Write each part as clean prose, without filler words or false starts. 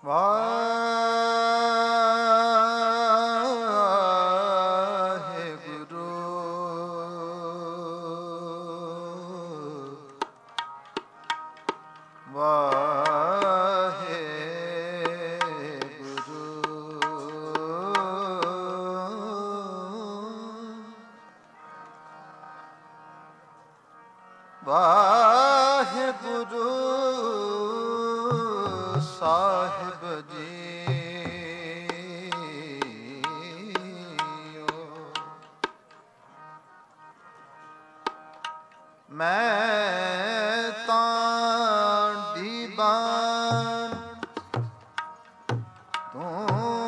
ਵਾਹਿਗੁਰੂ ਵਾਹਿਗੁਰੂ ਸਾਹਿਬ JIO. ਮੈਂ ਤਾਂ ਦੀਵਾਨ ਤੂੰ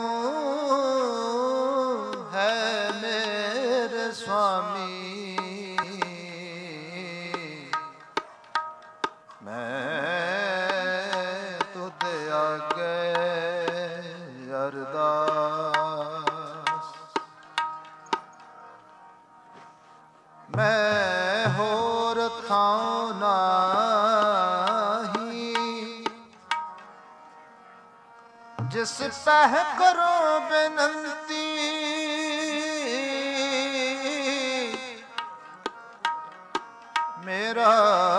ਹੈ ਮੇਰੇ ਸੁਆਮੀ। ਮੈਂ ਤੁਧ ਆਗੇ ਅਰਦਾਸ। ਮੈਂ ਹੋਰ ਥਾਂ ਨਾਹੀਂ ਜਿਸ ਪਹਿ ਕਰੋ ਬੇਨੰਤੀ। ਮੇਰਾ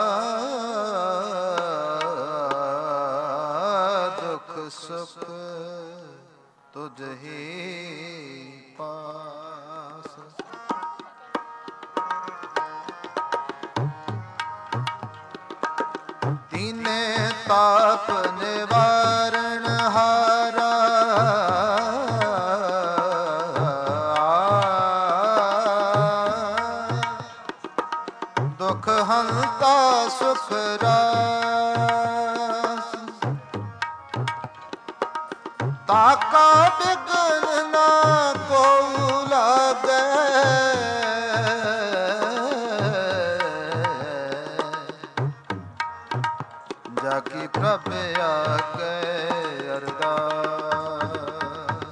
ਦੁੱਖ ਸੁਖ ਤੁਝ ਹੀ ਪਾਸ। ਤੀਨੇ ਤਾਪ ਨਿਵਾਰਨ ਹਾਰਾ ਦੁਖ ਹੰਤਾ ਸੁਖ ਰਾਸ। ਤਾਕਾ ਬਿਗਨ ਨਾ ਕੋ ਲਾਗੈ ਜਾ ਕੀ ਪ੍ਰਭ ਆਗੇ ਅਰਦਾਸ।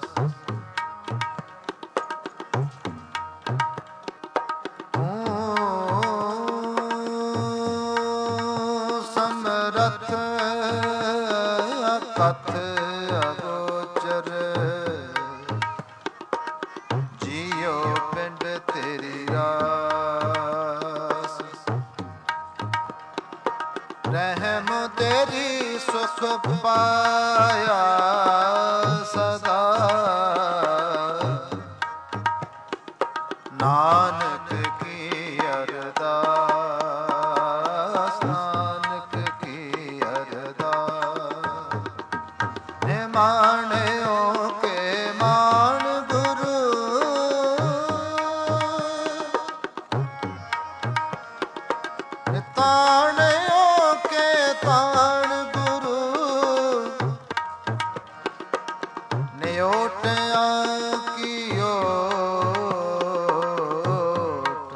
ਸਮਰਥ ਕਥ ਅਗੋਚਰ ਜੀਉ ਪਿੰਡ ਤੇਰੀ ਰਾਸ। ਰਹਿਮ ਤੇਰੀ ਸੁਖ ਪਾਇਆ ਸਦਾ। ਨਾਨਕ ਕੀ ਅਰਦਾਸ ਨਾਨਕ ਕੀ ਅਰਦਾਸ। ਨਿਮਾਣਿਓ ਕੇ ਮਾਣ ਗੁਰੂ ਤਾਣਿਓ ਕੇ ਤਾਣ ਗੁਰੂ। ਨਿਓਟਿਆ ਕੀ ਓਟ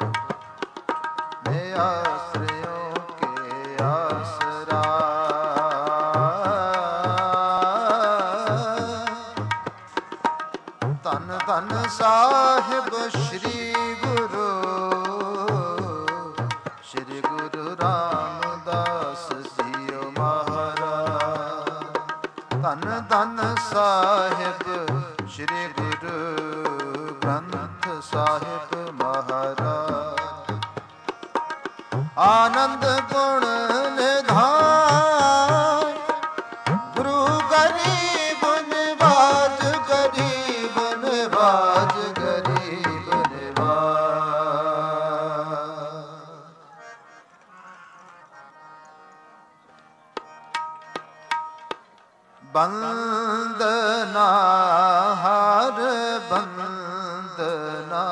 ਨਿਆਸਰਿਓ ਕੇ ਆਸਰਾ। ਧੰਨ ਧੰਨ ਸਾਹਿਬ ਸ੍ਰੀ ਗੁਰੂ ਸ੍ਰੀ ਗੁਰੂ ਰਾਮਦਾਸ ਜੀਓ ਮਹਾਰਾਜ। ਧੰਨ ਧੰਨ ਸਾਹਿਬ ਸ੍ਰੀ ਗੁਰੂ ਗ੍ਰੰਥ ਸਾਹਿਬ ਮਹਾਰਾਜ। ਆਨੰਦ ਗੁਣ ਨਿਧਾਨ ਗੁਰੂ ਗਰੀਬ ਨਿਵਾਜ ਗਰੀਬ ਨਿਵਾਜ ਗਰੀਬ ਨਿਵਾਜ। ਬੰਦਨਾ ਹਰ ਬੰਦਨਾ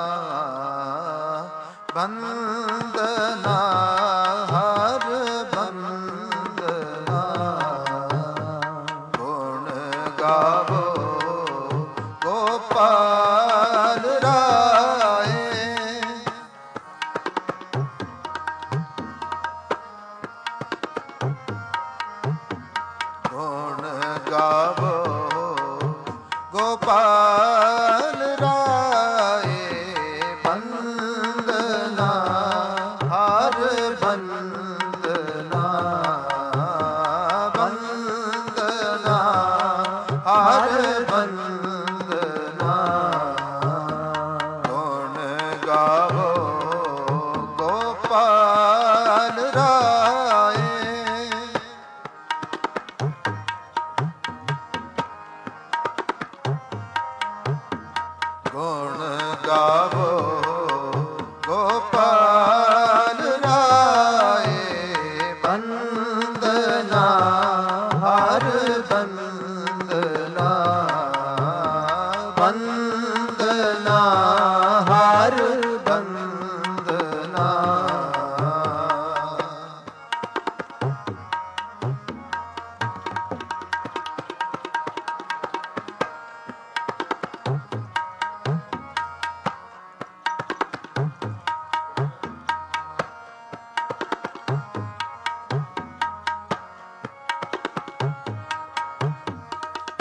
ਬੰਦਨਾ ਹਰ ਬੰਦਨਾ। ਗੁਣ ਗਾਵੋ ਗੋਪਾਲ ਰਾਏ। ਗੁਣ ਗਾਵੋ ਗੋਪਾਲ ਰਾਏ। ਬੰਦਨਾ ਹਰ ਬੰਦਨਾ ਬੰਦਨਾ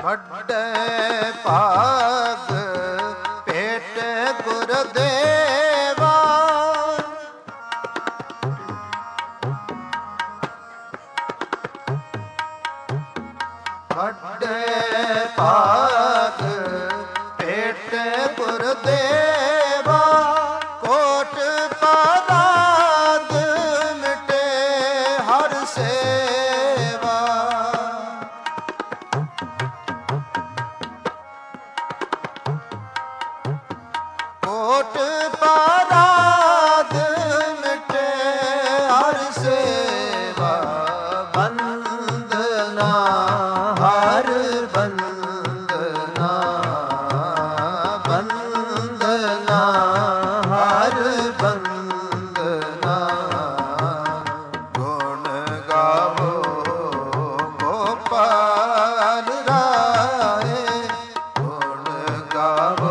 ਵੱਡੇ ਭਾਗ ਭੇਟ ਗੁਰਦੇਵਾ, ਵੱਡੇ ਭਾਗ ਭੇਟ ਗੁਰਦੇਵਾ, ਕੋਟ ਪਰਾਦ ਮਿਟੇ ਹਰ ਸੇਵਾ, ਕੋਟ ਪਰਾਦ ਮਿਟੇ ਹਰ ਸੇਵਾ, ਬੰਦਨਾ ਹਰ ਬੰਦਨਾ, ਬੰਦਨਾ ਹਰ ਬੰਦਨਾ, ਗੁਣ ਗਾਵੋ ਗੋਪਾਲ ਰਾਏ, ਗੁਣ ਗਾਵੋ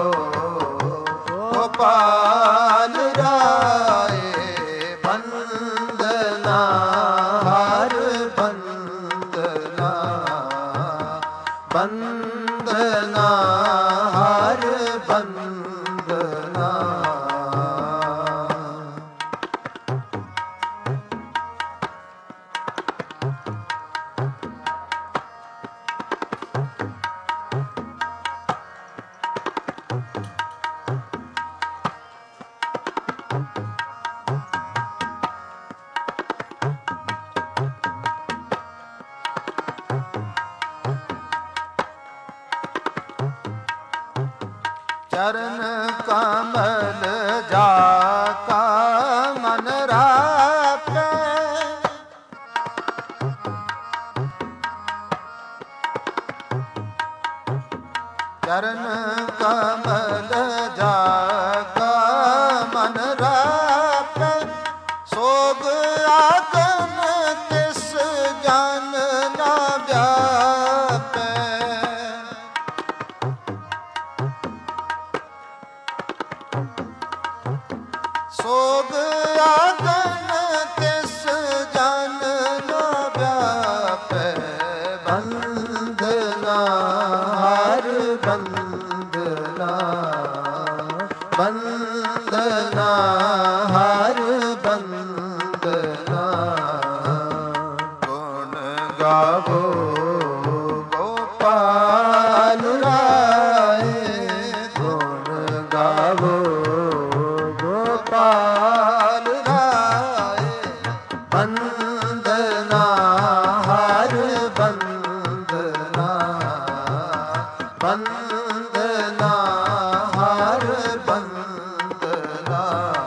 ਗੋਪਾਲ ਰਾਏ, ਬੰਦਨਾ ਹਰ ਬੰਦਨਾ, ਬੰਦਨਾ ਹਰ ਬੰਦਨਾ। ਚਰਨ ਕਮਲ ਜਾ ਕਾ ਮਨ ਰਾਖੈ, ਚਰਨ ਕਮਲ ਜਾ ਕਾ ਮਨ ਰਾਖੈ, ਸੋਗ ਆਗਨ ਤਿਸ ਜਨ ਨਾ ਵਿਆਪੈ, ਸੋਗ ਆਗਨ ਤਿਸ ਜਨ ਨਾ ਵਿਆਪੈ, ਬੰਦਨਾ ਹਰ ਬੰਦਨਾ, ਬੰਦਨਾ ਹਰ ਬੰਦਨਾ, ਗੁਣ ਗਾਵੋ ਗੋਪਾਲ ਰਾਏ, ਗੁਣ ਗਾਵੋ ਗੋਪਾਲ ਰਾਏ, ਬੰਦਨਾ ਹਰ ਬੰਦਨਾ, ਬੰਦਨਾ ਹਰ ਬੰਦਨਾ।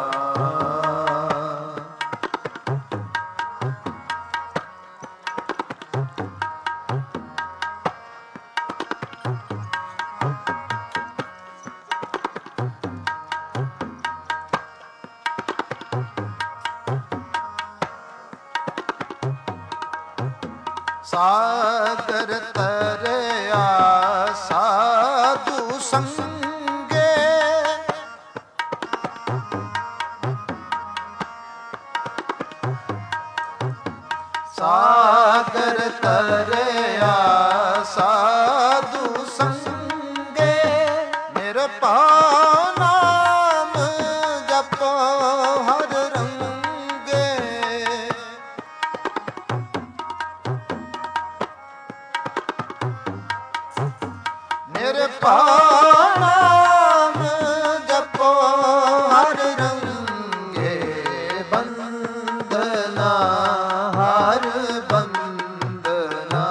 ਸਾਗਰ ਤਰਿਆ ਸਾਧੂ ਸੰਗੇ, ਸਾਗਰ ਤਰਿਆ ਸਾਧੂ ਸੰਗੇ, ਨਿਰਭਉ ਨਾਮ ਜਪੋ ਹਰ ਰੰਗੇ, ਨਿਰਭਉ ਨਾਮ ਜਪੋ ਹਰ ਰੰਗੇ, ਬੰਦਨਾ ਹਰ ਬੰਦਨਾ,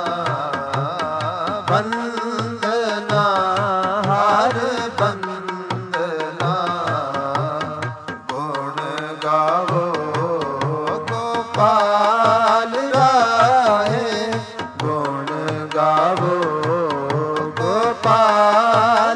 ਬੰਦਨਾ ਹਰ ਬੰਦਨਾ, ਗੁਣ ਗਾਵੋ ਗੋਪਾਲ ਰਾਏ, ਗੁਣ ਗਾਵੋ ਗੋਪਾਲ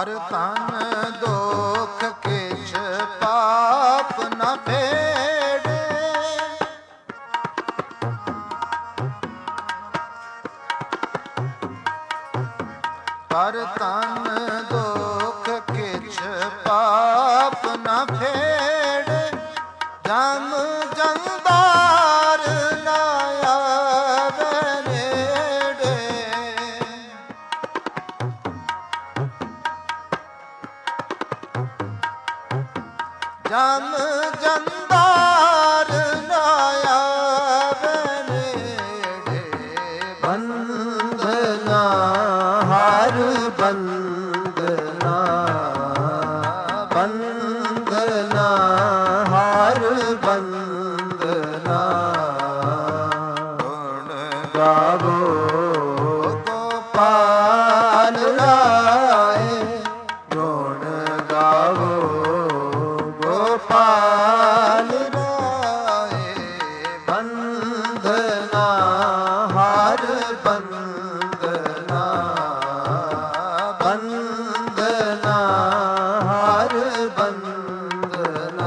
ਪਰ ਤਨ ਦੁਖ ਕਿਛ ਪਾਪ ਨ ਫੇੜੇ, ਪਰ ਤਨ ਦੁਖ ਕਿਛ ਪਾਪ ਨ ਫੇੜੇ, ਜਮ ਜੰਦਾਰ ਨ ਆਵੇ ਨੇੜੇ, ਜਮ ਜੰਦਾਰ ਨ ਆਵੇ ਨੇੜੇ, ਬੰਧਨਾ ਹਰ ਬੰਧਨਾ, ਬੰਧਨਾ ਹਰ ਬੰਧਨਾ, ਗੁਣ ਗਾਵੋ ਗੋਪਾਲ ਰਾਏ, ਗੁਣ ਗਾਵੋ ਗੋਪਾਲ ਰਾਏ, ਬੰਧਨਾ ਹਰ ਬੰਧਨਾ, ਬੰਧਨਾ ਹਰ ਬੰਧਨਾ,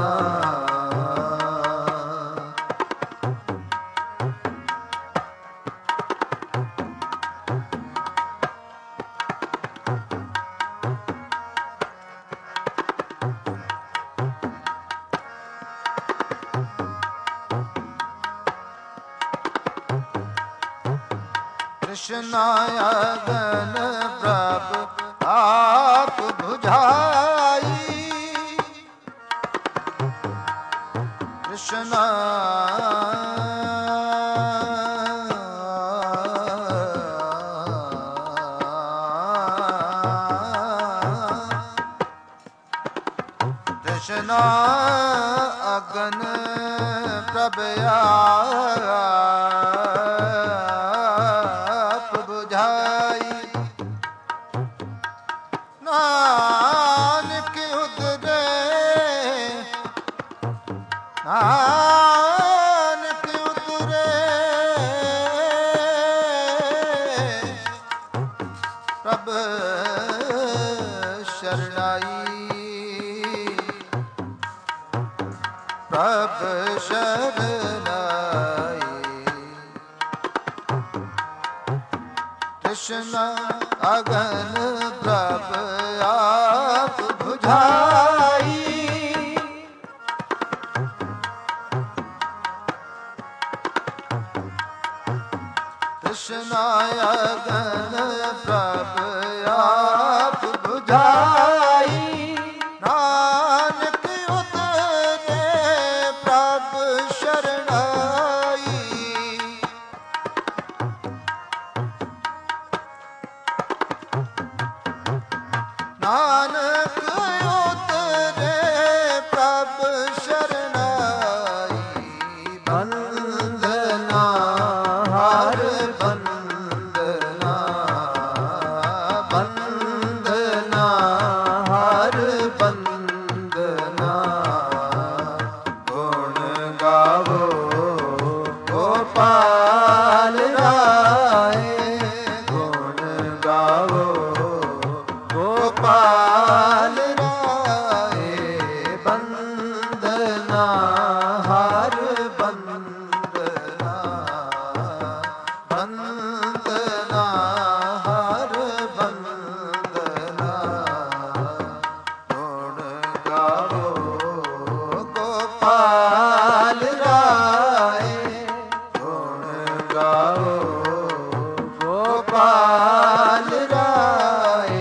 ਕ੍ਰਿਸ਼ਨ ਅਗਨ ਪ੍ਰਭ ਆਪ ਬੁਝਾਈ, ਕ੍ਰਿਸ਼ਨ ਕ੍ਰਿਸ਼ਨ ਅਗਨ ਪ੍ਰਭ ਆਪ ਬੁਝਾਈ, ਨਾਨਕ ਉਦਰੇ, ਨਾਨਕ ਉਦਰੇ, ਪ੍ਰਭ ਸ਼ਰਨਾਈ, ਪ੍ਰਭ ਸ਼ਰਨਾਈ, ਕ੍ਰਿਸ਼ਨ ਅਗਨ ਪ੍ਰਭ ਆਪ ਬੁਝਾਈ, ਕ੍ਰਿਸ਼ਨ ਅਗਨ ਪ੍ਰਭ ਆਪ ਬੁਝਾਈ, ਨਾਨਕ ਉਤਰੇ ਪ੍ਰਭ ਸ਼ਰਨਾਈ, ਨਾਨਕ ਉਤਰੇ ਪ੍ਰਭ ਸ਼ਰਨਾਈ, ਬੰਧਨਾ ਹਰ ਬੰਧਨਾ, ਬੰਧਨਾ ਹਰ ਬੰਧਨਾ, ਗੁਣ ਗਾਵੋ ਗੋਪਾਲ ਰਾਏ, ਗੁਣ ਗਾਵੋ ਗੋਪਾਲ ਰਾਏ, ਬੰਧਨਾ ਹਰ ਬੰਧਨਾ, ਬੰਧਨਾ ਹਰ ਬੰਧਨਾ, ਗੁਣ ਗਾਵੋ ਗੋਪਾਲ ਰਾਏ, ਗੁਣ ਗਾਵੋ ਗੋਪਾਲ ਰਾਏ,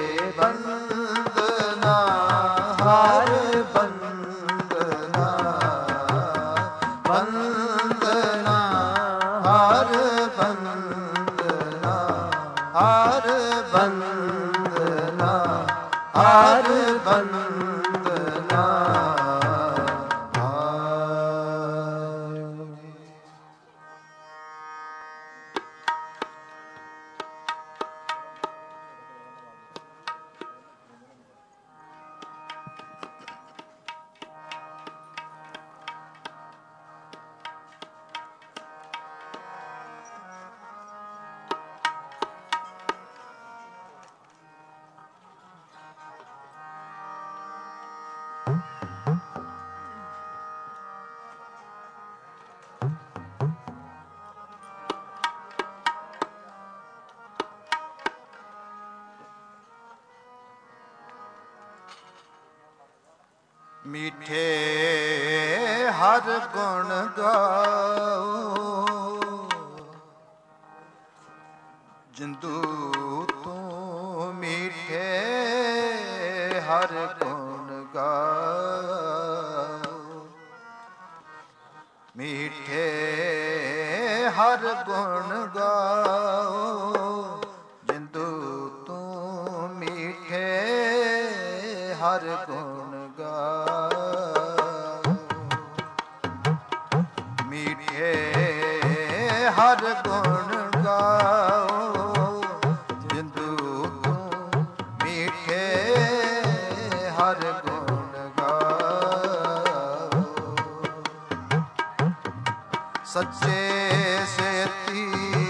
ਬੰਧਨਾ ਹਰ ਬੰਧਨਾ, ਬੰਧਨਾ ਹਰ ਬੰਧਨਾ, ਹਰ ਬੰਧਨਾ, ਹਰ ਬੰਧਨਾ, ਮੀਠੇ ਹਰ ਗੁਣ ਗਾਓ, ਜਿੰਦੂ ਤੂੰ ਮੀਠੇ ਹਰ ਗੁਣ ਗਾਓ, ਮੀਠੇ ਹਰ ਗੁਣ ਗਾਓ, ਜਿੰਦੂ ਤੂੰ ਮੀਠੇ ਹਰ ਗੁਣ ਗਾਓ, ਮੀਠੇ ਹਰ ਗੁਣ ਗਾਓ, ਜਿੰਦੂ ਤੂੰ ਮੀਠੇ ਹਰ ਗੁਣ ਗਾਓ, ਸੱਚੇ ਸੇਤੀ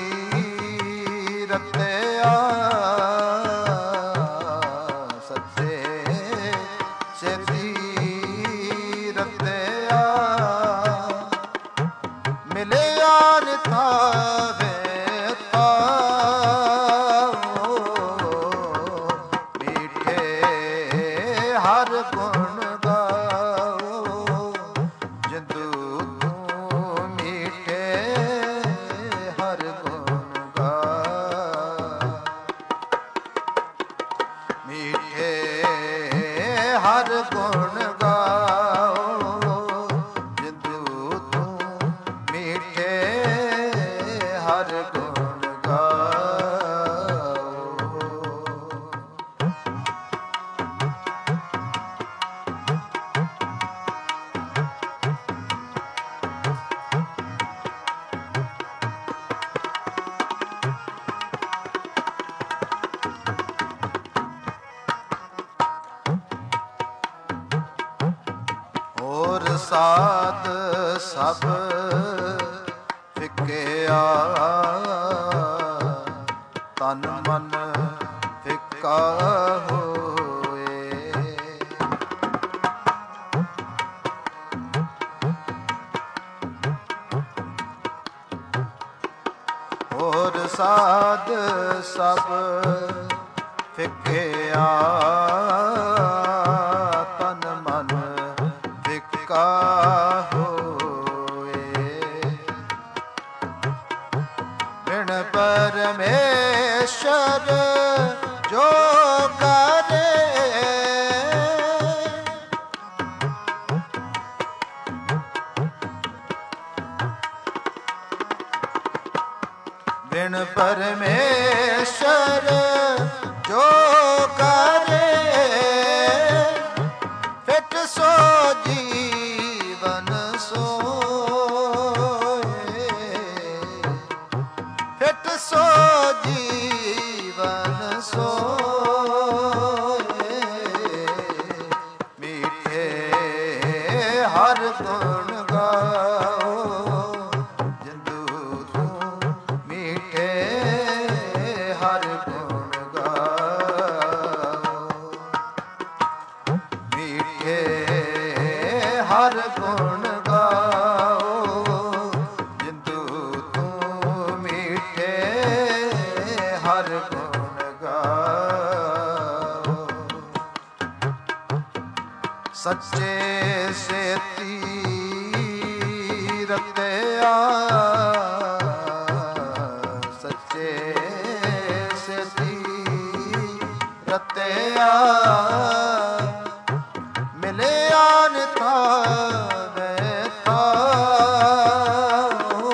ਰਤਿਆ, ਸੱਚੇ ਸੇਤੀ ਰਤਿਆ, ਮਿਲਿਆ ਨ ਥਾਵੇ ਤਾਓ, ਮੀਠੇ ਹਰ ਗੁਣ ਗਾਓ, ਜਿੰਦੂ ਤੂੰ ਮੀਠੇ ਹਰ ਗੁਣ ਗਾਓ, ਮੀਠੇ ਹਰ ਗੁਣ ਗਾਓ, ਜਿੰਦੂ ਤੂੰ ਮੀਠੇ ਹਰ ਗੁਣ ਗਾਓ। ਹੋਰ ਸਾਧ ਸਭ ਫਿੱਕਿਆ, ਤਨ ਮਨ ਫਿੱਕਾ ਹੋਏ, ਹੋਰ ਸਾਧ ਸਭ ਫਿੱਕਿਆ, ਤਨ ਮਨ ਫਿੱਕਾ ਹੋਏ, ਬਿਨ ਪਰਮੇਸ਼ਰ ਜੋ ਕਰੇ, ਬਿਨ ਪਰਮੇਸ਼ਰ ਜੋ ਕਰੇ, ਫਿਟ ਸੋ ਜੀਵਨ ਸੋਏ, ਫਿਟ ਸੋ ਜੀਵਨ ਸੋਏ, ਮੀਠੇ ਹਰ ਗੁਣ ਗਾਓ, ਜਿੰਦੂ ਤੂੰ ਮੀਠੇ ਹਰ ਗੁਣ ਗਾਓ, ਮੀਠੇ ਹਰ ਗੁਣ ਗਾਓ, ਜਿੰਦੂ ਤੂੰ ਮੀਠੇ ਹਰ ਗੁਣ ਗਾਓ, ਸੱਚੇ ਸੇਤੀ ਰਤਿਆ, ਸੱਚੇ ਸੇਤੀ ਰਤਿਆ, ਮਿਲਿਆ ਨ ਥਾਵੇ ਤਾਓ,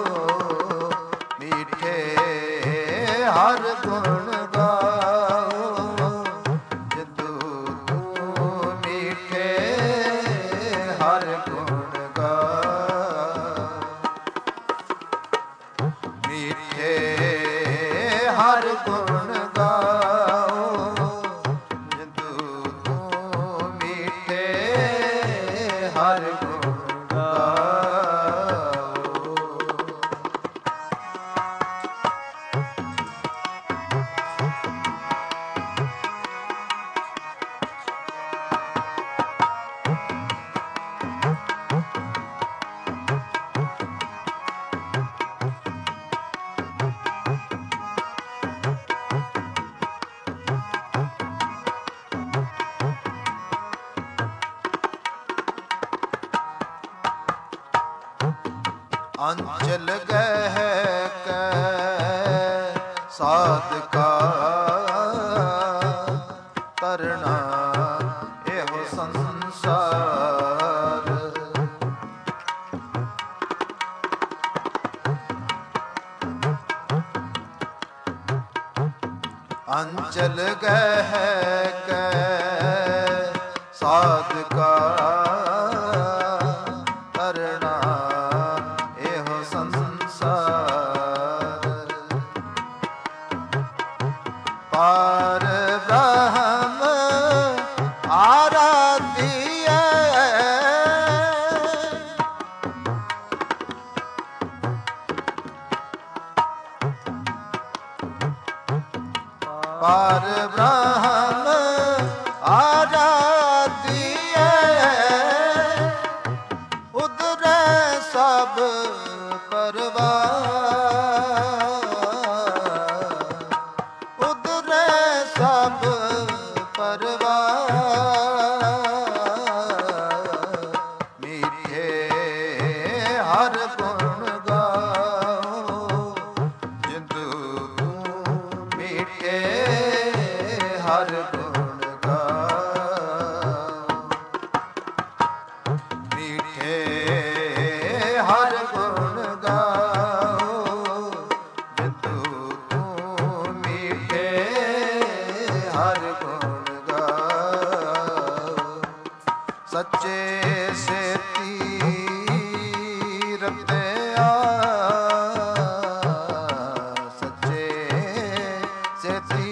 ਮੀਠੇ ਹਰ ਗੁਣ ਗਾਓ, ਜਿੰਦੂ ਤੂੰ ਮੀਠੇ ਹਰ ਗੁਣ ਗਾਓ, ਮੀਠੇ ਹਰ ਗੁਣ ਗਾਓ, ਜਿੰਦੂ ਤੂੰ ਮੀਠੇ ਹਰ ਗੁਣ ਗਾਓ। ਅੰਚਲ ਗਹਿ ਕੈ ਸਾਧਕਾ ਤਰਣਾ ਇਹੋ ਸੰਸਾਰ। ਅੰਚਲ ਗਹਿ ਕੈ ਸਾਧਕਾ ਤਰਣਾ ਇਹੋ ਸੰਸਾਰ। ਪਾਰ ਬ੍ਰਹਮ ਆਰਾਧਿਐ ਪਾਰ ਬ੍ਰਹਮ ਆਰਾਧਿਐ ਉਦਰੈ ਸਭ ਪਰਵਾਰ। ਉਦਰੈ ਸਭ ਪਰਵਾਰ। ਮੀਠੇ ਹਰ ਗੁਣ ਗਾਓ ਜਿੰਦੂ ਮੀਠੇ ਹਰ ਗੁਣ ਗਾਓ। ਮੀਠੇ ਹਰ ਗੁਣ ਗਾਓ ਜਿੰਦੂ ਮੀਠੇ ਹਰ ਗੁਣ ਗਾਓ। ਸੱਚੇ ਸੇਤੀ ਰਤਿਆ ਸੱਚੇ ਸੇਤੀ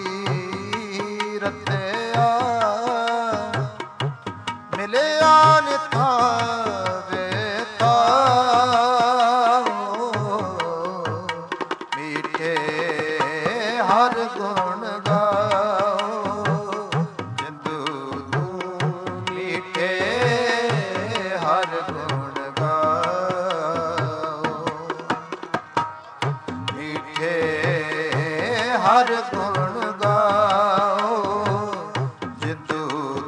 ਰਤਿਆ ਮਿਲਿਆ ਨਿਥਾਵੇ ਤਾਓ। ਮੀਠੇ ਹਰ ਗੁਣ ਗਾਓ ਜਿੰਦੂ ਮੀਠੇ ਹਰ ਗੁਣ ਗਾਓ। ਮੀਠੇ ਹਰ ਗੁਣ ਗਾਓ ਜਿੰਦੂ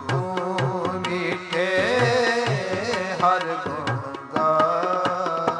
ਮੀਠੇ ਹਰ ਗੁਣ ਗਾਓ।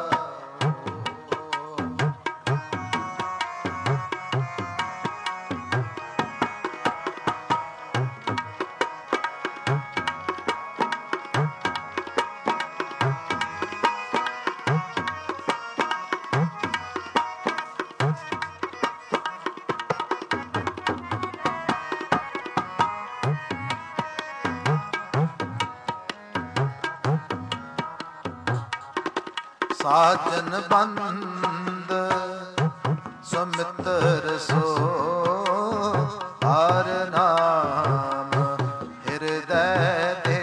ਸਾਜਨ ਬੰਦ ਸੁਮਿਤਰ ਸੋ ਹਰ ਨਾਮ ਹਿਰਦੈ ਦੇ।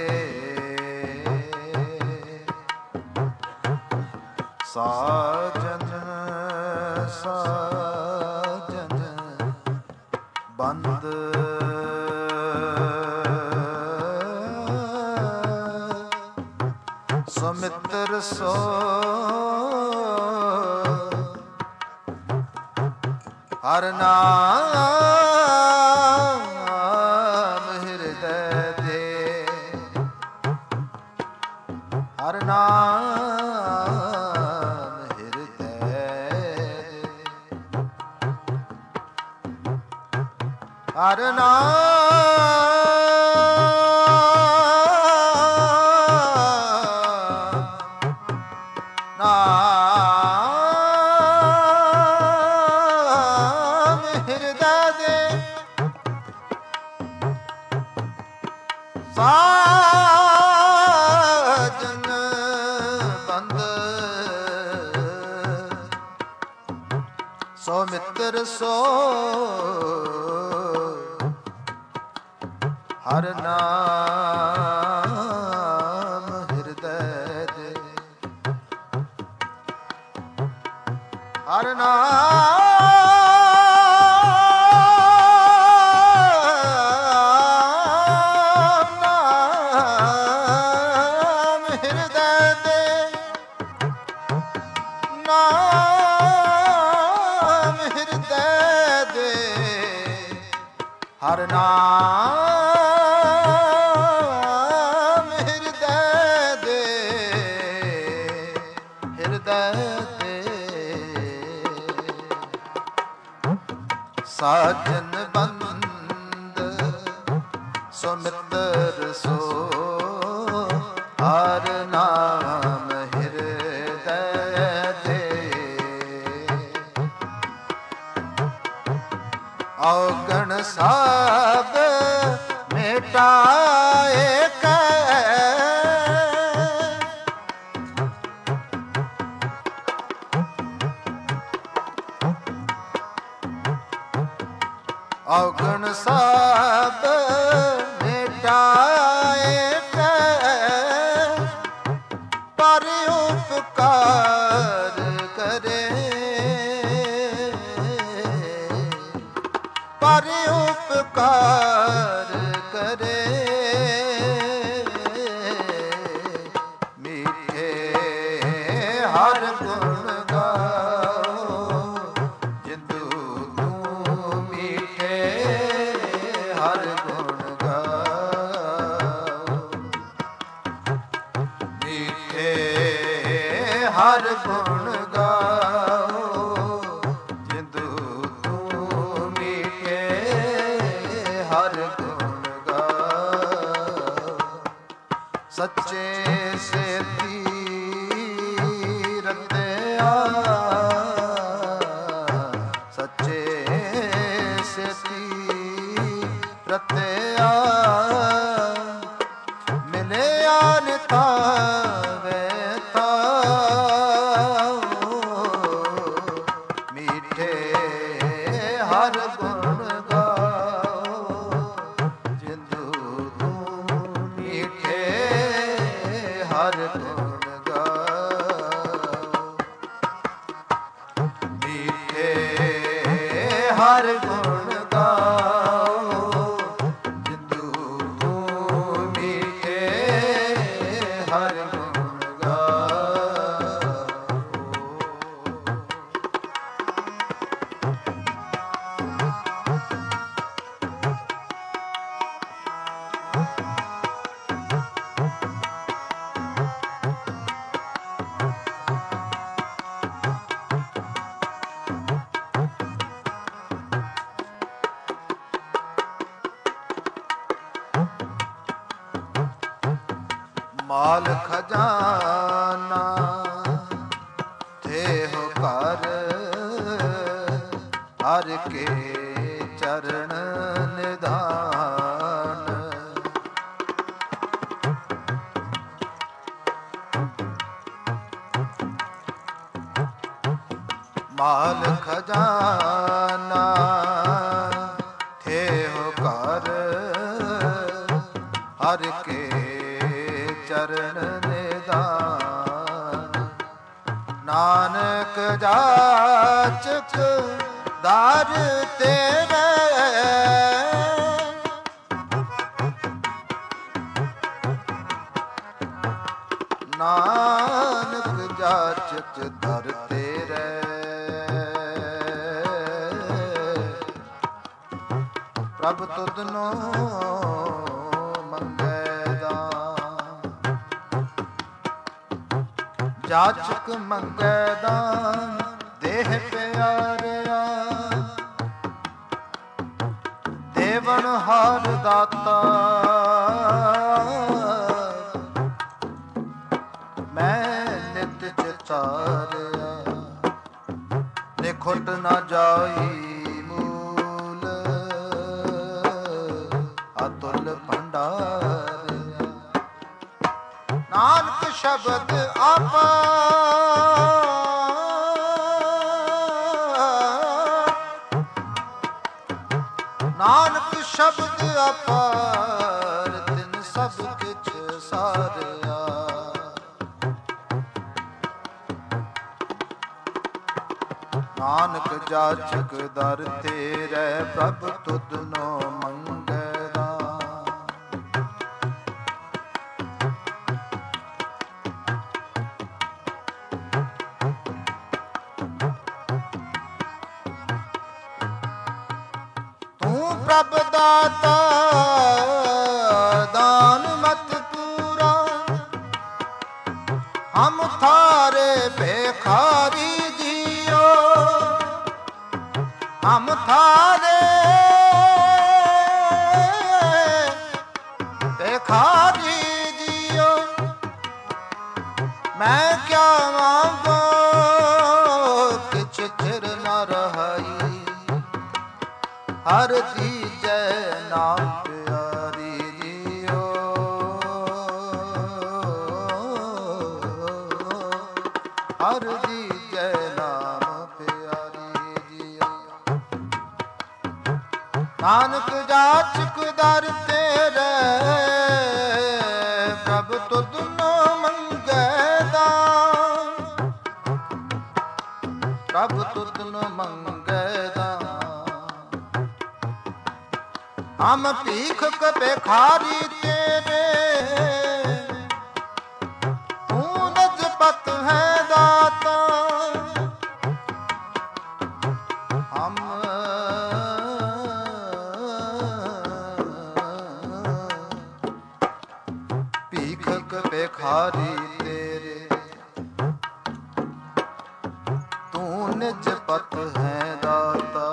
ਸਾਜਨ ਸਾਜਨ ਬੰਦ ਸੁਮਿਤਰ ਸੋ ਹਰ ਨਾਮ ਹਿਰਦੈ ਦੇ। ਹਰ ਨਾਮ ਹਿਰਦੈ ਦੇ। ਹਰ ਨਾਮ ਹਿਰਦੈ ਦੇ। ਸਾਜਨ ਬੰਦ ਸੋ ਮਿੱਤਰ ਸੋ ਹਰ ਨਾਮ ਹਿਰਦੈ ਦੇ। ਹਰ ਨਾਮ ਹਿਰਦੈ ਦੇ। ਨਾਮ ਹਿਰਦੈ ਦੇ। ਹਰ ਨਾਮ ਹਿਰਦੈ ਦੇ। ਹਿਰਦੈ ਦੇ। ਸਾਜਨ ਬੰਦ ਸੋ ਮਿੱਤਰ ਸੋ ਹਰ ਨਾਮ ਹਿਰਦੈ ਦੇ ਔਗਣ ਸਭ ਮਿਟਾਏ ਕੈ ਔਗਣ ਸਭ ਮਿਟਾਏ ਕੈ ਪਰ ਉਪਕਾਰ ਕਰੇ ਪਰ ਉਪਕਾਰ ਕਰੇ ਮੀਠੇ ਹਰ ਗੁਣ ਗਾਓ ਜਿੰਦੂ ਤੂੰ ਮੀਠੇ ਹਰ ਗੁਣ ਗਾਓ ਮੀਠੇ ਹਰ ਗੁਣ ਗਾਓ ਜਿੰਦੂ ਤੂੰ ਮੀਠੇ ਹਰ ਗੁਣ ਗਾਓ ਸੱਚੇ ਸੇਤੀ ਰਤਿਆ ਸੱਚੇ ਸੇਤੀ ਰਤਿਆ ਮਿਲਿਆ ਨਿਤਾ ਵੇਤਾ ਮੀਠੇ ਹਰ ਗੁਣ ਗਾਓ ਜਿੰਦੂ ਤੂੰ ਮੀਠੇ ਹਰ ਗੁਣ ਗਾਓ ਮੀਠੇ ਹਰ ਗੁਣ ਗਾਓ ਜਿੰਦੂ ਤੂੰ ਮੀਠੇ ਹਰ ਗੁਣ ਗਾਓ ਮਾਲ ਖਜ਼ਾਨਾ ਥੇ ਹੋ ਘਰ ਹਰ ਕੇ ਚਰਨ ਨਿਧਾਨ ਮਾਲ ਖਜ਼ਾਨਾ ਥੇ ਹੋ ਘਰ ਹਰ ਕੇ ਚਰਨ ਨਿਧਾਨ ਨਾਨਕ ਜਾਚਕ ਦਰ ਤੇਰੇ ਨਾਨਕ ਜਾਚਕ ਦਰ ਤੇਰੇ ਪ੍ਰਭ ਤੁਧਨੋ ਜਾਚਕ ਮੰਗੈ ਦਾਨ ਦੇਹ ਪਿਆਰਿਆ ਦੇਵਨ ਹਰ ਦਾਤਾ ਮੈਂ ਨਿਤ ਚਿਤਾਰਿਆ ਨਿਖੁੱਟ ਨਾ ਜਾਈ ਮੂਲ ਅਤੁਲ ਭੰਡਾਰਿਆ ਨਾਨਕ ਸ਼ਬਦ ਆਪਾ ਨਾਨਕ ਸ਼ਬਦ ਅਪਾਰ ਤਿਨ ਸਭ ਕਿਛ ਸਾਰਿਆ ਨਾਨਕ ਜਾਚਕ ਦਰ ਤੇਰੇ ਪ੍ਰਭ ਤੁਧਨੋ ਮੰਗਦਾ ਪ੍ਰਭ ਦਾਤਾ ਦਾਨ ਮਤ ਪੂਰਾ ਹਮ ਥਾਰੇ ਭੇਖਾਰੀ ਜੀਓ ਹਮ ਥਾਰੇ ਭਿਖਾਰੀ ਜੀਓ, ਮੈਂ ਕਿਆ ਮੰਗੋ ਕਿਛ ਚਿਰ ਨ ਰਹਾਈ, ਹਰ ਦੀਜੈ ਨਾਮ ਪਿਆਰੀ ਜੀਓ, ਹਰ ਦੀਜੈ ਨਾਮ ਪਿਆਰੀ ਜੀਓ। ਨਾਨਕ ਜਾਚਕ ਦਰ ਤੇਰੇ ਪ੍ਰਭ ਤੁਧ ਨੋ ਮੰਗੈ ਦਾਨ, ਪ੍ਰਭ ਤੁਧ ਨੋ ਮੰਗੈ ਦਾਨ। ਹਮ ਭੀਖ ਭਿਖਾਰੀ ਤੇਰੇ, ਤੂੰ ਨਿਜਪਤ ਹੈ ਦਾਤਾ। ਹਮ ਭੀਖ ਭਿਖਾਰੀ ਤੇਰੇ, ਤੂੰ ਨਿਜਪਤ ਹੈ ਦਾਤਾ।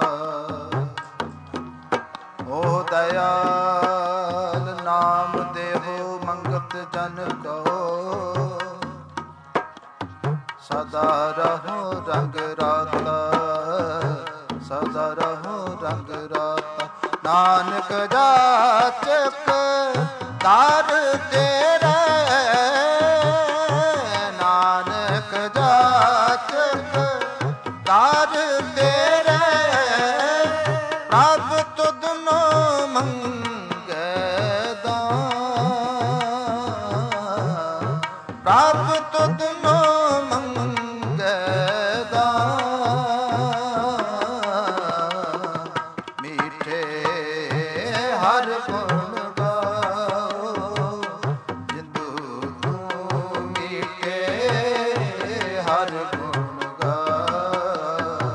ਓ ਦਇਆਲ ਨਾਮ ਦੇਹੋ ਮੰਗਤ ਜਨ ਕੋ, ਸਦਾ ਰਹੋ ਰੰਗ ਰਾਤਾ, ਸਦਾ ਰਹੋ ਰੰਗ ਰਾਤਾ। ਨਾਨਕ ਜਾਚਕ ਦਰ ਤੇਰੇ, ਨਾਨਕ ਜਾਚਕ ਦਰ ਤੇਰੇ, ਪ੍ਰਭ ਤੁਧ ਨੋ ਮੰਗੈ ਦਾਨ, ਪ੍ਰਭ ਤੁਧ ਨੋ ਮੰਗੈ ਦਾਨ। ਮੀਠੇ ਹਰ ਗੁਣ ਗਾਓ, ਜਿੰਦੂ ਤੂੰ ਮੀਠੇ ਹਰ ਗੁਣ ਗਾਓ,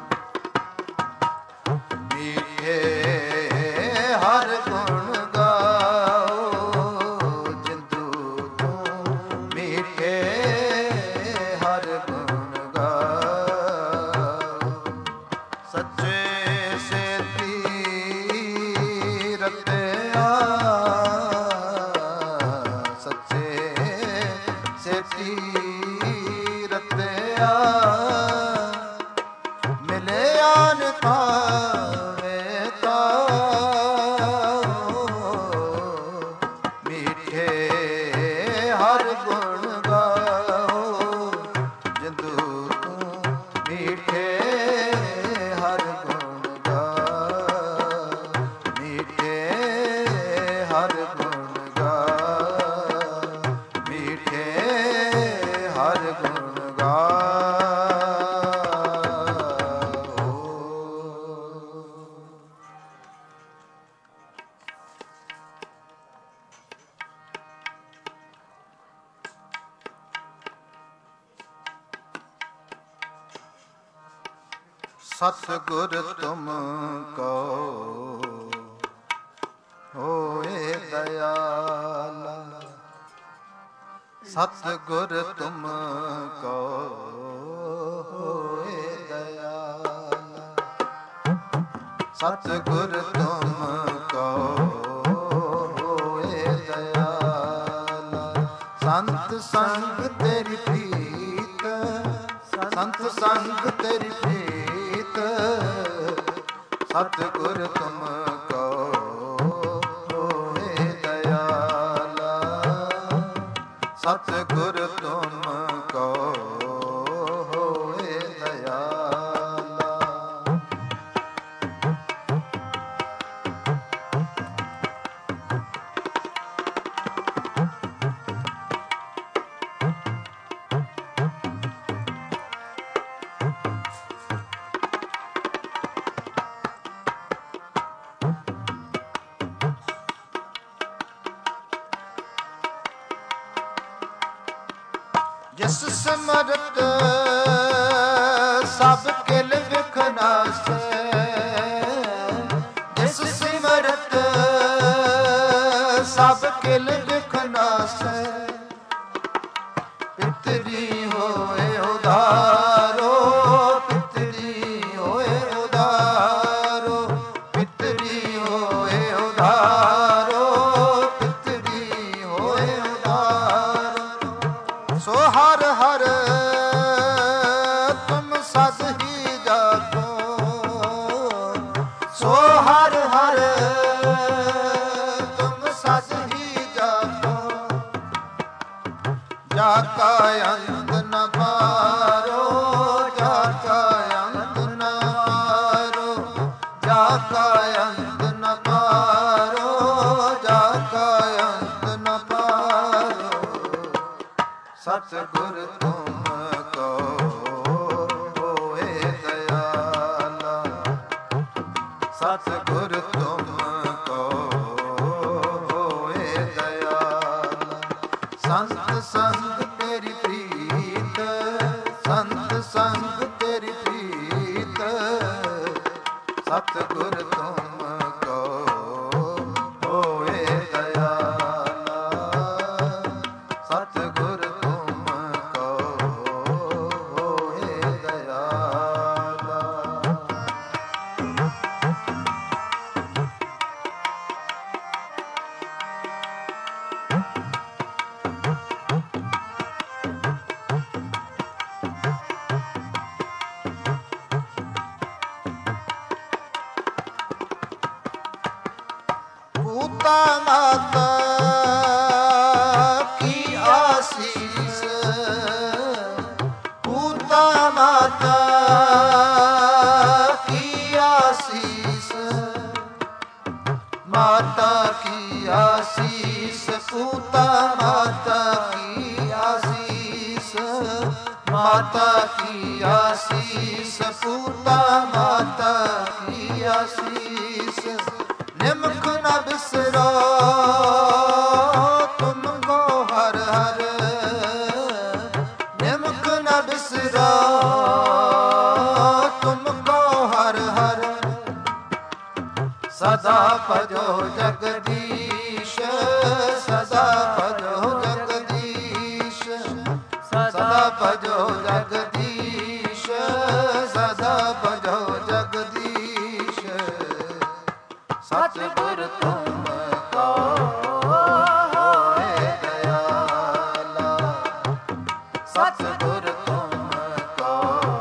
ਮੀਠੇ ਹਰ ਗੁਣ ਗਾਓ, ਜਿੰਦੂ ਤੂੰ ਮੀਠੇ ਹਰ ਗੁਣ ਗਾਓ। ਸੱਚੇ ਸੇਤੀ ਰਤਿਆ, ਸੱਚੇ ਸੇਤੀ ਰਤਿਆ, ਮਿਲਿਆ ਨ ਪਾਵੇ ਤਾਓ, ਮੀਠੇ ਹਰ ਗੁਣ ਗਾਓ, ਜਿੰਦੂ ਤੂੰ ਮੀਠੇ ਹਰ ਗੁਣ ਗਾਓ, ਮੀਠੇ ਹਰ ਗੁਣ ਗਾਓ, ਮੀਠੇ ਹਰ ਗੁਣ ਗਾਓ। ਸਤਿਗੁਰ ਤੁਮ ਕੋ ਹੋਏ ਦਇਆਲਾ, ਸਤਿਗੁਰ ਤੁਮ ਕੋ ਹੋਏ ਦਇਆਲਾ, ਸਤਿਗੁਰ ਤੁਮ ਕੋ ਹੋਏ ਦਇਆਲਾ। ਸੰਤ ਸੰਗ ਤੇਰੀ ਪ੍ਰੀਤ, ਸੰਤ ਸੰਗ ਤੇਰੀ ਪ੍ਰੀਤ, ਸਤਿਗੁਰ ਤੁਮ ਕੋ ਹੋਏ ਦਇਆਲਾ, ਸਤਿਗੁਰ ਤੁਮ ਕੋ ਹੋਏ ਦਇਆਲਾ। ਜਿਸ ਸਮਰਤ ਸਭ ਕਿਲ ਵਿਖਨਾਸੈ, ਜਿਸ ਸਿਮਰਤ ਸਭ ਕਿਲ ਵਿਖਨਾਸੈ, ਪਿਤਰੀ ਹੋਏ ਉਧਾਰੋ, ਪਿਤਰੀ ਹੋਏ ਉਧਾਰੋ, ਸੋ ਹਰ ਹਰ ਤੁਮ ਸਦ ਹੀ ਜਾਗੋ, ਸੋ ਹਰ ਹਰ ਤੁਮ ਸਦ ਹੀ ਜਾਗੋ, ਜਾ ਕਾ ਅੰਤ ਨ ਪਾਰੋ, ਜਾ ਕਾ ਅੰਤ ਨ ਪਾਰੋ, ਜਾ ਕਾ ਅੰਤ ਨ ਪਾਰੋ, ਜਾ ਕਾ ਅੰਤ ਨ ਪਾਰੋ। ਸਤਿਗੁਰ ਤੁਮ ਕੋ ਹੋਏ ਦਇਆਲਾ, ਸਤਿਗੁਰ ਤੁਮ ਕੋ ਹੋਏ ਦਇਆਲਾ। ਸੰਤ ਸੰਗ ਤੇਰੀ ਪ੍ਰੀਤ, ਸੰਤ ਸੰਗ ਤੇਰੀ ਪ੍ਰੀਤ, ਸਤਿਗੁਰ ਤੁਮ ਕੋ ਹੋਏ ਦਇਆਲਾ, ਸਤਿਗੁਰ ਤੁਮ ਕੋ ਹੋਏ ਦਇਆਲਾ। पूता माता की आशीष, पूता माता की आशीष, माता की आशीष, पूता माता की आशीष, माता की आशीष, पूता माता की आशीष। निमख न बिसरो तुमको हर हर, निमख न बिसरो तुमको हर हर। सदा भजो जगदीश, सदा भजो जगदीश, सदा भजो जगदीश, सदा भजो जगदीश। सतगुर तुम को होए दयाला, सतगुर तुम को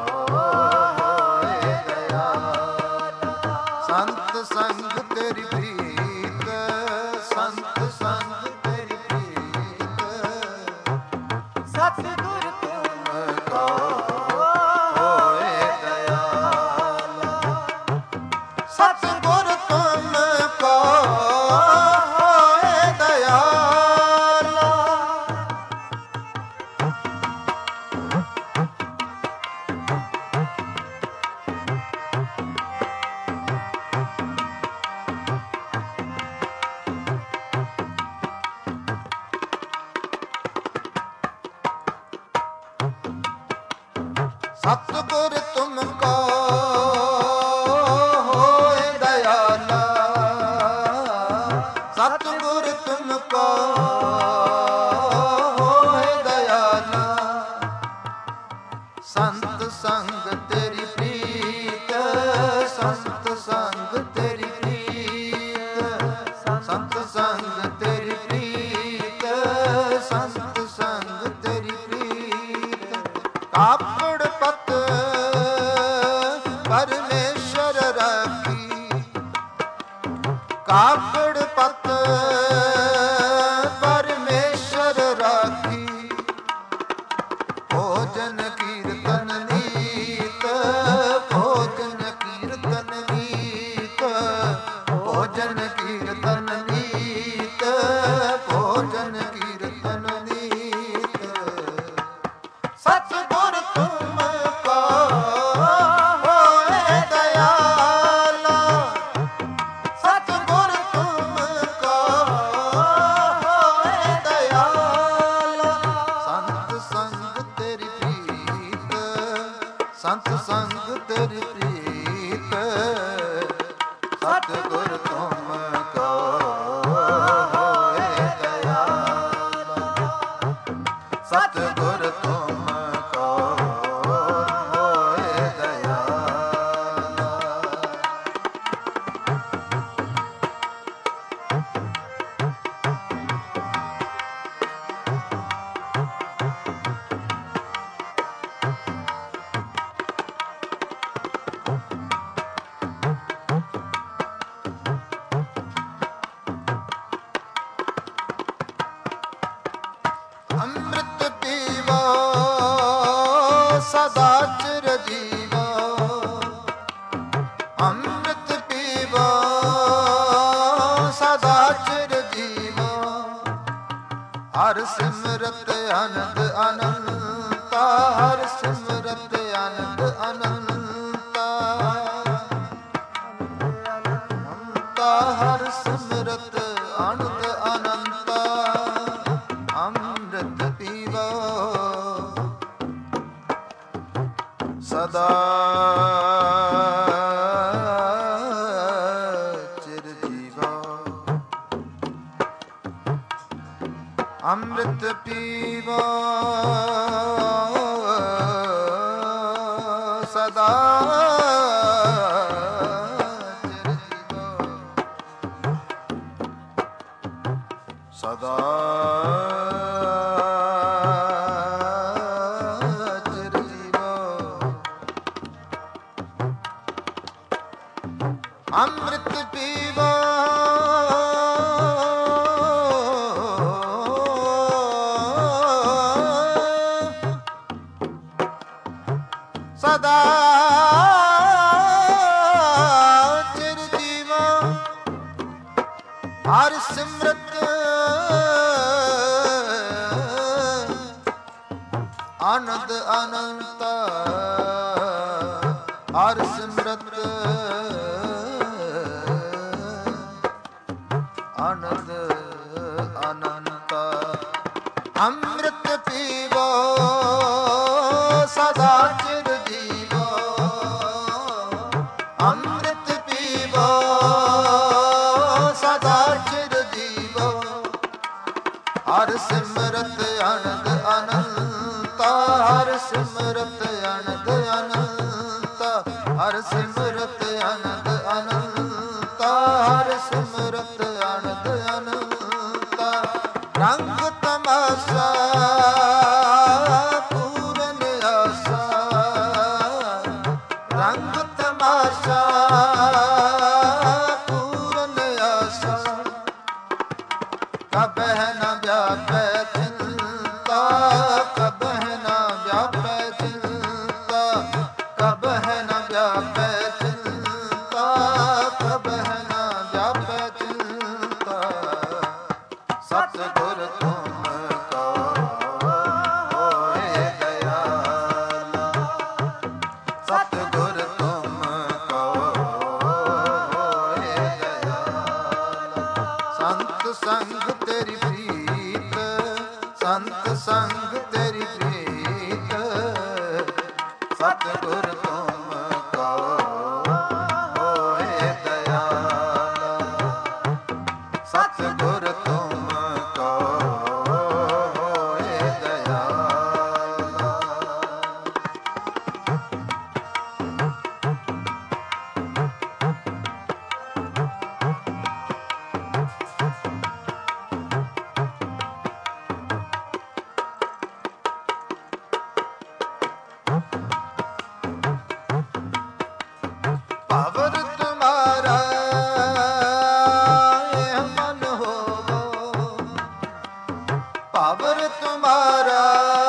होए दयाला। संत संग तेरी प्रीत, संत संग तेरी प्रीत, सतगुर तुम को होए दयाला, सतगुर तुम को होए दयाला। सतगुर तुमको होए दयाला, सतगुर तुमको होए दयाला। संत संग तेरी प्रीत, संत संग तेरी प्रीत, संत संग तेरी प्रीत, संत संग तेरी प्रीत। कापड़ पत परमेश्वर राखी, कापड़ पत परमेश्वर राखी। भोजन कीर्तन नीत, भोजन कीर्तन नीत, भोजन कीर्तन नीत, भोजन कीर्तन नीत। सतगुर तुम को होए दयाला, सतगुर तुम को होए दयाला। संत संग तेरी प्रीत, संत संग तेरी प्रीत, सतगुर तुम को होए दयाला, सतगुर तुम को होए दयाला। ਅਨੰਤਾ ਹਰ ਸਿਮਰਤ ਆਨੰਦ ਅਨੰਤਾ ਅਨੰਤਾ ਹਰ ਸਿਮਰਤ ਆਨੰਦ ਅਨੰਤਾ ਅੰਮ੍ਰਿਤ ਪੀਵੋ ਸਦਾ ਚਿਰ ਜੀਵੋ ਅੰਮ੍ਰਿਤ ਪੀਵੋ ਸਦਾ ਚਿਰ ਜੀਵੋ ਸਦਾ ਚਿਰ ਜੀਵੋ ਅੰਮ੍ਰਿਤ ਪੀਵੋ ਸਦਾ ਚਿਰ ਜੀਵੋ ਹਰ ਸਿਮਰਤ ਆਨੰਦ ਅਨੰਤ ਹਰ ਸਿਮਰਤ ਆਨੰਦ ਅਨੰਤ ਅੰਮ੍ਰਿਤ ਪੀਵੋ ਸਦਾ ਚਿਰ ਜੀਵੋ ਅੰਮ੍ਰਿਤ ਪੀਵੋ ਸਦਾ ਚਿਰ ਜੀਵੋ ਹਰ ਸਿਮਰਤ ਆਨੰਦ ਅਨੰਤ ਹਰ ਸਿਮਰਤ ਆਨੰਦ ਅਨੰਤ ਹਰ ਸਿਮਰਤ ਆਨੰਦ ਅਨੰਤ ਹਰ ਸਿਮਰਤ ਆਨੰਦ ਅਨੰਤ ਰੰਗ ਤਮਾਸ਼ਾ ਪੂਰਨ ਆਸਾ ਰੰਗ ਤਮਾਸ਼ਾ ਪੂਰਨ ਆਸਾ ਕਬਹਿ ਨ ਵਿਆਪੈ ਚਿੰਤਾ ਕਬਹਿ ਨ ਵਿਆਪੈ ਚਿੰਤਾ ਕਬਹਿ ਨ ਵਿਆਪੈ ਚਿੰਤਾ ਕਬਹਿ ਨ ਵਿਆਪੈ ਚਿੰਤਾ ਸਤਿਗੁਰ ਤੁਮ ਕੋ ਹੋਏ ਦਇਆਲਾ ਸਤਿਗੁਰ ਤੁਮ ਕੋ ਹੋਏ ਦਇਆਲਾ ਸੰਤ ਸੰਗ ਤੇਰੀ ਪ੍ਰੀਤ ਸੰਤ ਸੰਗ ਤੇਰੀ ਪ੍ਰੀਤ ਸਤਿਗੁਰ ਤੁਮ ਕੋ ਹੋਏ ਦਇਆਲਾ ਸਤਿਗੁਰ ਤੁਮ ਕੋ ਹੋਏ ਦਇਆਲਾ ਪਾਵਰ ਤੁਮਾਰਾ ਇਹ ਮਨ ਹੋਵੋ ਪਾਵਰ ਤੁਮਾਰਾ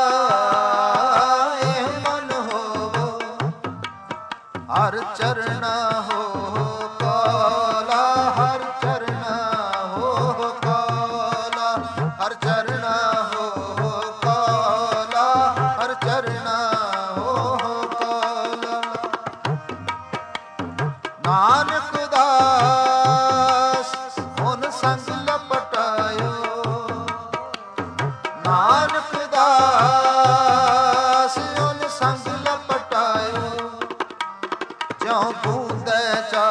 ਇਹ ਮਨ ਹੋਵੋ ਹਰ ਚਰਣਾ ਹੋ ਕਾਲਾ ਹਰ ਚਰਣਾ ਹੋ ਕਾਲਾ ਹਰ ਚਰਣਾ ਹੋ ਕਾਲਾ ਹਰ ਚਰਣਾ ਹੋ ਕਾਲਾ ਨਾਨਕ ਦਾਸ ਹੁਣ ਸੰਗ ਲਪਟਾਇਓ ਨਾਨਕ ਦਾਸ ਹੁਣ ਸੰਗ ਲਪਟਾਇਓ ਜਿਉ ਬੂੰਦੈ ਚਾ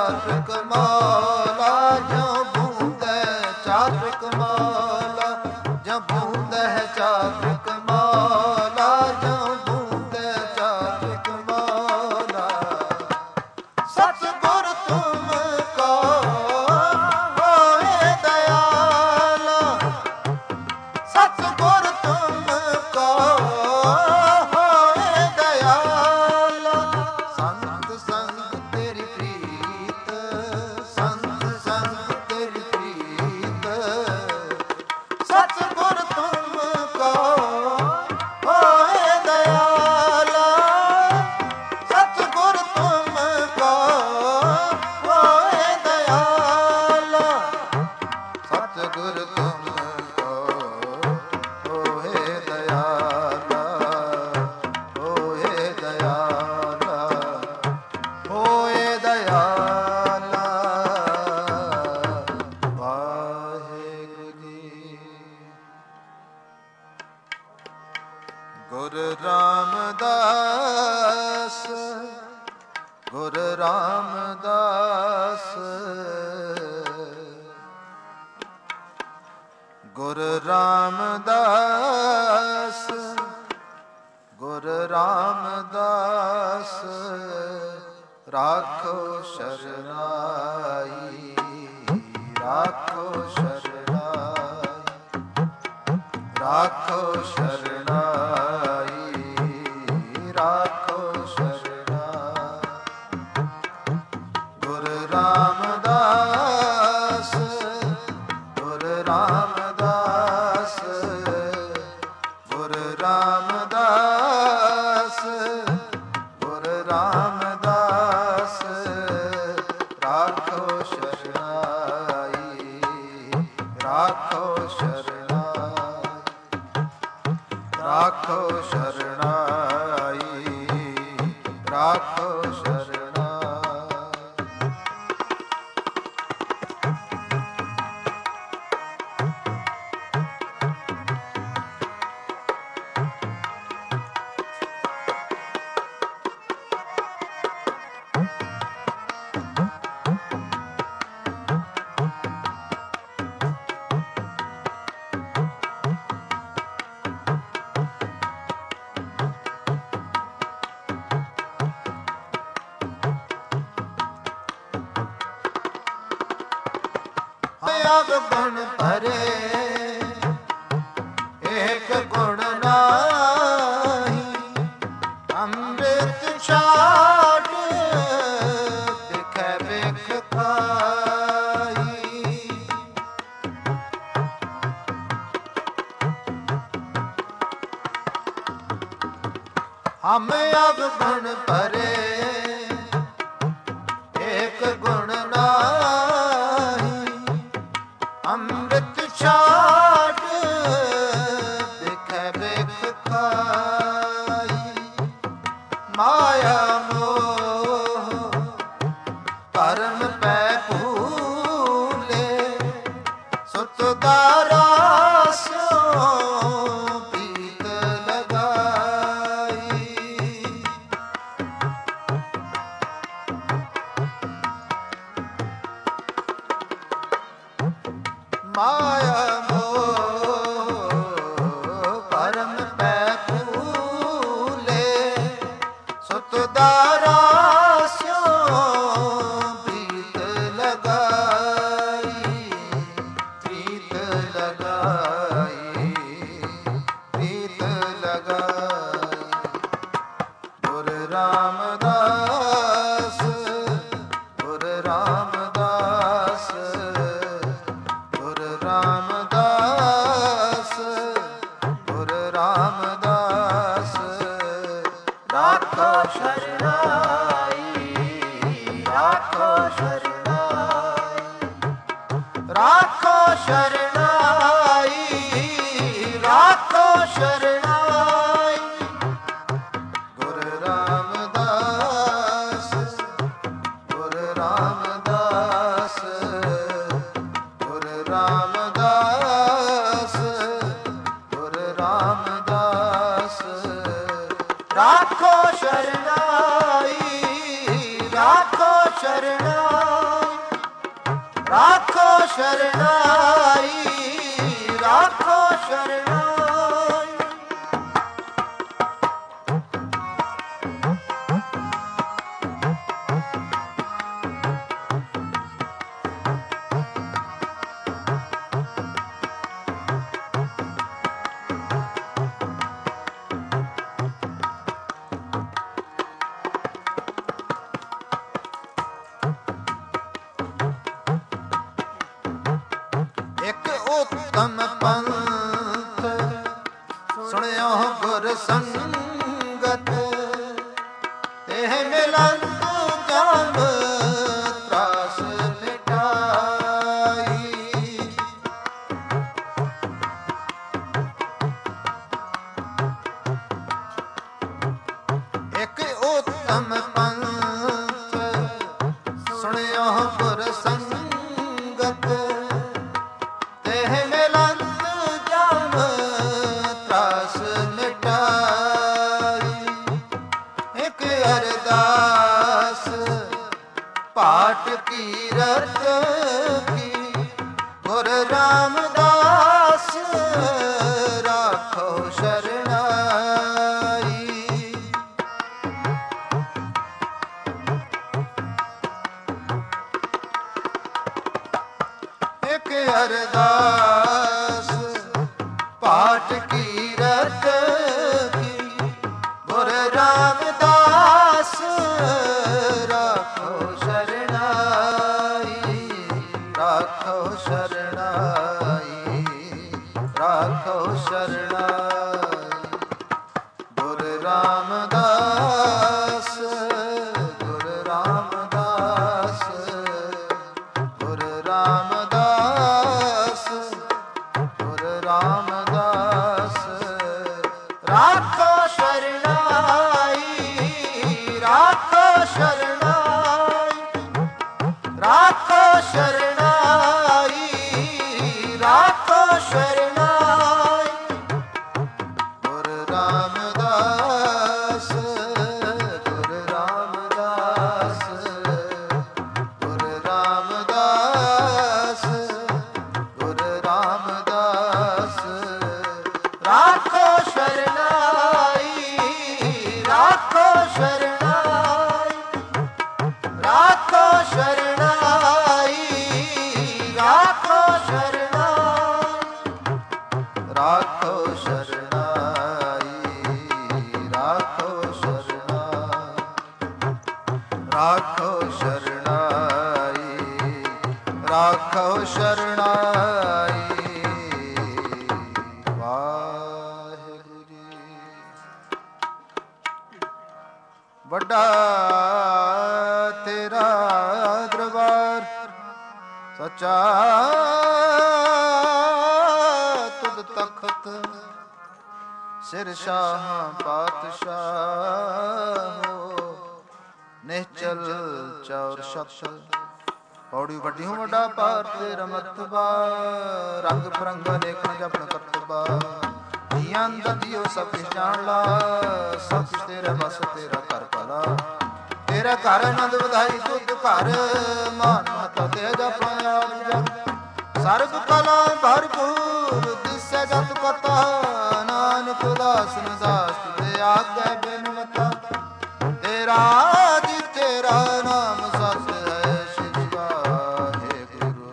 ਗੁਰ ਰਾਮਦਾਸ, ਗੁਰ ਰਾਮਦਾਸ, ਗੁਰ ਰਾਮਦਾਸ, ਗੁਰ ਰਾਮਦਾਸ, ਰਾਖੋ ਸ਼ਰਨਾਈ, ਰਾਖੋ ਸ਼ਰਨਾਈ, ਰਾਖੋ ਸ਼ਰਨਾਈ, ਰਾਖੋ ਸ਼ਰਨਾਈ। ਗੁਰ ਰਾਮਦਾਸ, ਗੁਰ ਰਾਮਦਾਸ, ਗੁਰ ਰਾਮਦਾਸ, ਗੁਰ ਰਾਮਦਾਸ, ਰਾਖੋ ਸ਼ਰਨਾਈ, ਰਾਖੋ ਸ਼ਰਨਾਈ, ਰਾਖੋ ਸ਼ਰਨਾਈ, ਰਾਖੋ ਸ਼ਰਨਾਈ। ਅਬ ਗੁਣ ਭਰੇ ਏਕ ਗੁਣ ਨਾਹੀ, ਅੰਮ੍ਰਿਤ ਛਾੜ ਦਿਖੈ ਵੇਖ ਖਾਈ। ਹਮ ਅਬ ਗੁਣ ਭਰੇ ਏਕ ਗੁਣ ਨਾਹੀ, ਅੰਮ੍ਰਿਤ ਛਾੜ ਦਿਖੈ ਵੇਖ ਖਾਈ। ਮਾਇਆ ਮੋਹ ਭਰਮ ਪੈ ਭੂਲੇ, ਸੁਤ ਦਾਰਾ ਸਿਉ ਪੀਤ ਲਗਾਈ। ਮਾਇਆ ਮੋਹ ਭਰਮ ਪੈ ਭੂਲੇ, ਸੁਤ ਦਾਰਾ ਸਿਉ ਪ੍ਰੀਤ ਲਗਾਈ, ਪ੍ਰੀਤ ਲਗਾਈ, ਪ੍ਰੀਤ ਲਗਾਈ। ਗੁਰ ਰਾਮਦਾਸ, ਗੁਰ ਰਾਮਦਾਸ, ਗੁਰ ਰਾਮਦਾਸ, ਗੁਰ ਰਾਮਦਾਸ, ਰਾਖੋ ਸ਼ਰਨਾਈ, ਰਾਖੋ ਸ਼ਰਨਾਈ, ਰਾਖੋ ਸ਼ਰਨਾਈ, ਰਾਖੋ ਸ਼ਰਨਾਈ। ਗੁਰ ਰਾਮਦਾਸ, ਗੁਰ ਰਾਮਦਾਸ, ਗੁਰ ਰਾਮਦਾਸ, ਗੁਰ ਰਾਮਦਾਸ, ਰਾਖੋ ਸ਼ਰਨਾਈ, ਰਾਖੋ ਸ਼ਰਨਾਈ, ਰਾਖੋ ਸ਼ਰਨਾਈ, ਰਾਖੋ ਸ਼ਰਨਾਈ। ਇੱਕ ਉਤਮ ਪੰਥ ਸੁਣਿਓ ਗੁਰ ਸੰਗਤ, ਇਹ ਮਿਲਨ ਜਮ ਤਰਾਸ ਮਿਟਾਈ। ਇੱਕ ਉਤਮ ਪੰਥ ਸੁਣਿਓ ਗੁਰ ਸੰਗਤ, ਤੇ ਮਿਲਨ ਜਮ ਤਰਾਸ ਮਿਟਾਈ। ਅਰਦਾਸ ਪਾਠ ਕੀਰਤ ਕੀ ਗੁਰ ਰਾਮਦਾਸ ਰਾਖੋ ਸ਼ਰਨਾਈ ਰਾਖੋ ਸ਼ਰਨਾਈ ਰਾਖੋ ਸ਼ਰਨਾਈ ਗੁਰ ਰਾਮਦਾਸ ਗੁਰ ਰਾਮਦਾਸ ਗੁਰ ਰਾਮਦਾਸ ਗੁਰ ਰਾਮਦਾਸ ਰਾਖੋ ਸ਼ਰਨਾਈ ਰਾਖੋ ਸ਼ਰਨਾਈ ਰਾਖੋ ਸ਼ਰਨਾਈ ਰਾਖੋ ਸ਼ਰਨਾਈ ਗੁਰ ਰਾਮਦਾਸ ਗੁਰ ਰਾਮਦਾਸ ਗੁਰ ਰਾਮਦਾਸ ਗੁਰ ਰਾਮਦਾਸ ਰਾਖੋ ਸ਼ਰਨਾਈ ਰਾਖੋ ਸ਼ਰਨਾਈ ਰਾਖੋ ਸ਼ਰਨਾਈ ਰਾਖੋ ਸ਼ਰਨਾਈ ਰਾਖੋ ਸ਼ਰਨਾਈ ਰਾਖੋ ਸ਼ਰਨਾਈ ਰਾਖੋ ਸ਼ਰਨਾਈ ਰਾਖੋ ਸ਼ਰਨਾਈ ਵਾਹਿਗੁਰੂ ਜੀ। ਵੱਡਾ ਤੇਰਾ ਦਰਬਾਰ ਸੱਚਾ ਤੁਧ ਤਖਤ ਸਿਰ ਸ਼ਾਹ ਪਾਤਸ਼ਾਹੋ ਨਿਹਚਲ ਚੌਰ ਸ਼ਤ ਪੌੜੀ ਵੱਡੀ ਹੋ ਵੱਡਾ ਪਾਰ ਤੇਰਾ ਮਰਤਬਾ ਰੰਗ ਬਰੰਗ ਅਨੇਕ ਜਪਨ ਕਰਤਬਾ ਜੀਆਂ ਦਾ ਦਿਓ ਸਭ ਕੁਛ ਜਾਣ ਲਾ ਸਭ ਕੁਛ ਤੇਰੇ ਬਸ ਤੇਰਾ ਘਰ ਭਲਾ ਤੇਰਾ ਘਰ ਆਨੰਦ ਵਧਾਈ ਤੁਧ ਘਰ ਮਾਨ ਮਹਤਾ ਤੇ ਜਪਾਂ ਆਪ ਜਪ ਸਰਬ ਕਲਾ ਭਰਪੂਰ ਦਿਸੈ ਜਤ ਕਤਾ ਨਾਨਕ ਦਾਸਨ ਦਾਸ ਤੇ ਆਗੇ ਬਿਨਵਤਾ ਤੇਰਾ ਜੀ ਤੇਰਾ ਨਾਮ ਸਤ ਹੈ ਸ਼ਿਵ ਵਾਹਿਗੁਰੂ।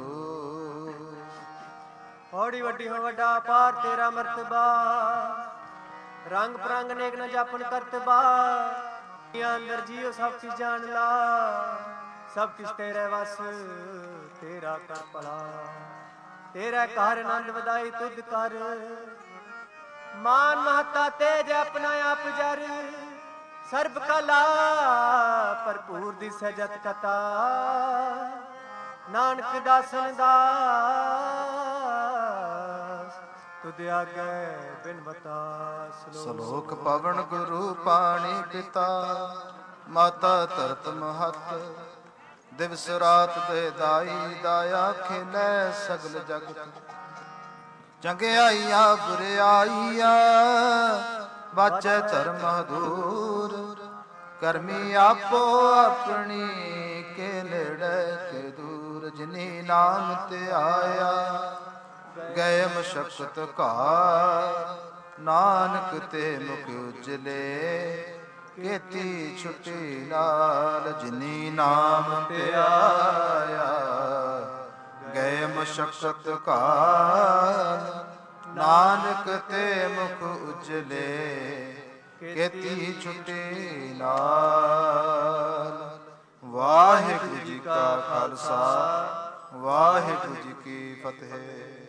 ਹੌੜੀ ਵੱਡੀ ਹੋ ਵੱਡਾ ਪਾਰ ਤੇਰਾ ਮਰਤਬਾ ਰੰਗ ਪ੍ਰੰਗ ਨੇਕ ਨ ਜਾਪਨ ਕਰਤਬਾ ਅੰਦਰ ਜੀਓ ਸਭ ਕੁਛ ਜਾਣ ਲਾ ਸਭ ਕੁਛ ਤੇਰੇ ਵਸ ਤੇਰਾ ਕਰ ਭਲਾ ਤੇਰਾ ਘਰ ਆਨੰਦ ਵਧਾਈ ਤੁਧ ਕਰ ਮਾਨ ਮਹਤਾ ਤੇਜ ਆਪਣਾ ਆਪ ਜਰ ਸਰਬ ਕਲਾ ਭਰਪੂਰ ਦਿਸੈ ਜਤ ਕਤਾ ਨਾਨਕ ਦਾਸਨ ਦਾਸ ਤੁਧ ਆਗੇ ਬਿਨਵਤਾ ਸਲੋਕ ਪਵਨ ਗੁਰੂ ਪਾਣੀ ਪਿਤਾ ਮਾਤਾ ਧਰਤ ਮਹਤ ਦਿਵਸ ਰਾਤ ਦੇ ਦਾਈ ਦਾਇਆ ਖੇਲੇ ਸਗਲ ਜਗਤ ਚੰਗਿਆਈਆ ਬੁਰਿਆਈਆ ਬਾਚੈ ਧਰਮ ਹਦੂਰ ਕਰਮੀ ਆਪੋ ਆਪਣੀ ਕੇ ਨੇੜੇ ਕੇ ਦੂਰ ਜਿਨੀ ਨਾਮ ਤੇ ਆਇਆ ਗਏ ਮਸ਼ਕਤ ਘਾਰ ਨਾਨਕ ਤੇ ਮੁਖ ਉਜਲੇ ਕੀਤੀ ਛੁੱਟੀ ਨਾਲ ਜਿਨੀ ਨਾਮ ਤੇ ਆਇਆ ਗਏ ਮਸ਼ਕਤ ਘਾਰ ਨਾਨਕ ਤੇ ਮੁਖ ਉਜਲੇ ਕੀਤੀ ਛੁੱਟੀ ਨਾਲ। ਵਾਹਿਗੁਰੂ ਜੀ ਕਾ ਖਾਲਸਾ ਵਾਹਿਗੁਰੂ ਜੀ ਕੀ ਫਤਿਹ।